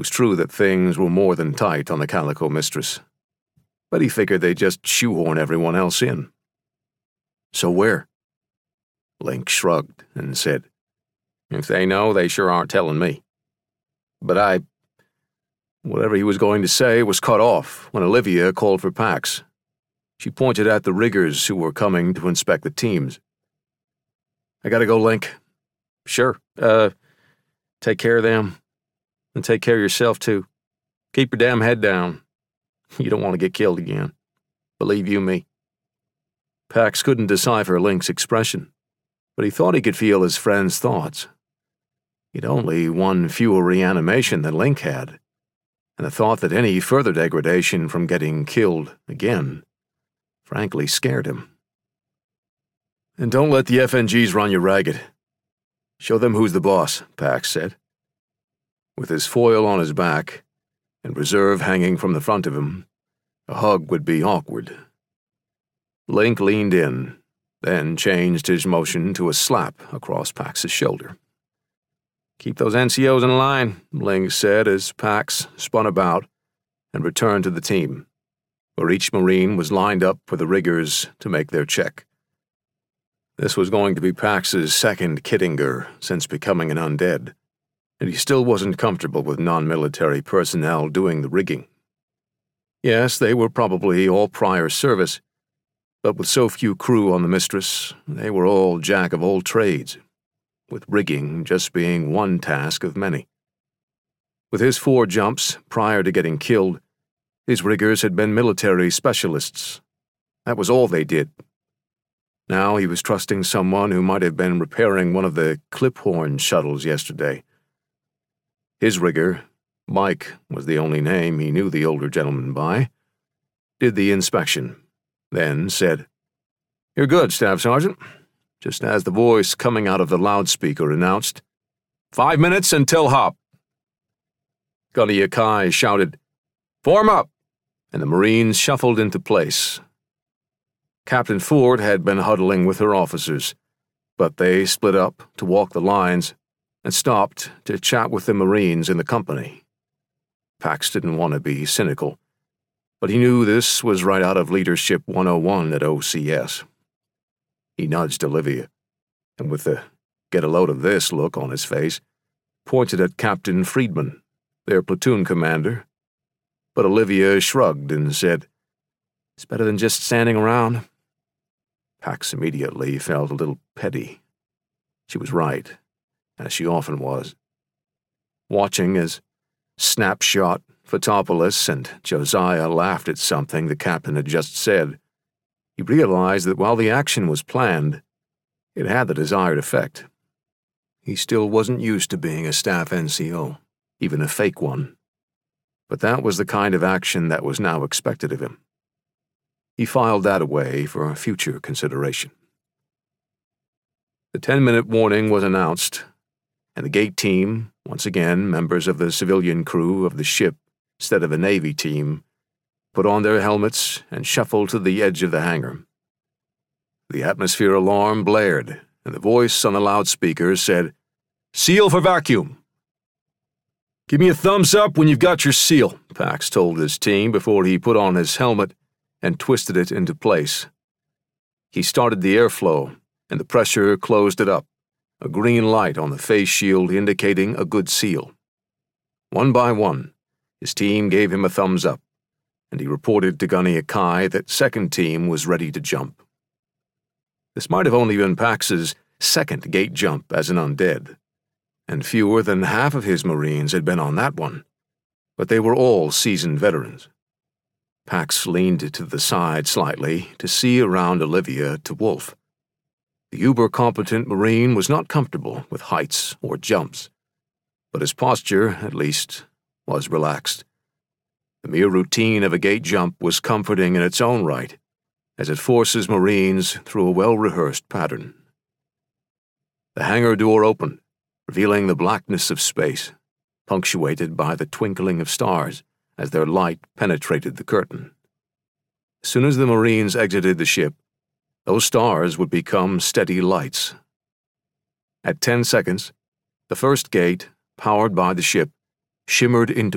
was true that things were more than tight on the Calico Mistress, but he figured they'd just shoehorn everyone else in. So where? Link shrugged and said, "If they know, they sure aren't telling me." But whatever he was going to say was cut off when Olivia called for Pax. She pointed at the riggers who were coming to inspect the teams. "I gotta go, Link." "Sure. Take care of them. And take care of yourself, too. Keep your damn head down. You don't want to get killed again. Believe you me." Pax couldn't decipher Link's expression, but he thought he could feel his friend's thoughts. He'd only one fewer reanimation than Link had, and the thought that any further degradation from getting killed again frankly scared him. "And don't let the FNGs run you ragged. Show them who's the boss," Pax said. With his foil on his back and reserve hanging from the front of him, a hug would be awkward. Link leaned in, then changed his motion to a slap across Pax's shoulder. "Keep those NCOs in line," Link said as Pax spun about and returned to the team, where each Marine was lined up for the riggers to make their check. This was going to be Pax's second Kittinger since becoming an undead, and he still wasn't comfortable with non-military personnel doing the rigging. Yes, they were probably all prior service, but with so few crew on the Mistress, they were all jack of all trades, with rigging just being one task of many. With his 4 jumps prior to getting killed, his riggers had been military specialists. That was all they did. Now he was trusting someone who might have been repairing one of the Cliphorn shuttles yesterday. His rigger, Mike was the only name he knew the older gentleman by, did the inspection, then said, "You're good, Staff Sergeant," just as the voice coming out of the loudspeaker announced, "5 minutes until hop." Gunny Akai shouted, "Form up," and the Marines shuffled into place. Captain Ford had been huddling with her officers, but they split up to walk the lines and stopped to chat with the Marines in the company. Pax didn't want to be cynical, but he knew this was right out of Leadership 101 at OCS. He nudged Olivia, and with the "get a load of this" look on his face, pointed at Captain Friedman, their platoon commander, but Olivia shrugged and said, "It's better than just standing around." Pax immediately felt a little petty. She was right, as she often was. Watching as Snapshot, Photopoulos, and Josiah laughed at something the captain had just said, he realized that while the action was planned, it had the desired effect. He still wasn't used to being a staff NCO, even a fake one, but that was the kind of action that was now expected of him. He filed that away for future consideration. The 10-minute warning was announced, and the gate team, once again members of the civilian crew of the ship instead of a Navy team, put on their helmets and shuffled to the edge of the hangar. The atmosphere alarm blared, and the voice on the loudspeaker said, "Seal for vacuum." "Give me a thumbs up when you've got your seal," Pax told his team before he put on his helmet and twisted it into place. He started the airflow, and the pressure closed it up, a green light on the face shield indicating a good seal. One by one, his team gave him a thumbs up, and he reported to Gunny Akai that second team was ready to jump. This might have only been Pax's second gate jump as an undead, and fewer than half of his Marines had been on that one, but they were all seasoned veterans. Pax leaned to the side slightly to see around Olivia to Wolf. The uber-competent Marine was not comfortable with heights or jumps, but his posture, at least, was relaxed. The mere routine of a gate jump was comforting in its own right, as it forces Marines through a well-rehearsed pattern. The hangar door opened, revealing the blackness of space, punctuated by the twinkling of stars as their light penetrated the curtain. As soon as the Marines exited the ship, those stars would become steady lights. At 10 seconds, the first gate, powered by the ship, shimmered into